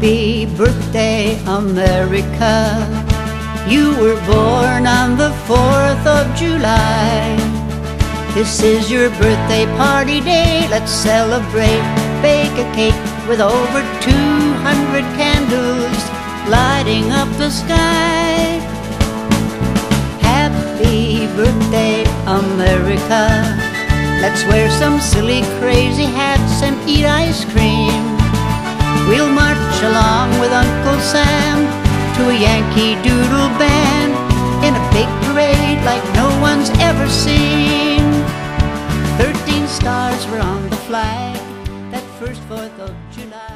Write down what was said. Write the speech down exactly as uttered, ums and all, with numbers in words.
Happy birthday, America. You were born on the fourth of July. This is your birthday party day. Let's celebrate. Bake a cake with over two hundred candles lighting up the sky. Happy birthday, America. Let's wear some silly crazy hats and eat ice cream. We'll march along with Uncle Sam to a Yankee Doodle band in a big parade like no one's ever seen. Thirteen stars were on the flag that first fourth of July.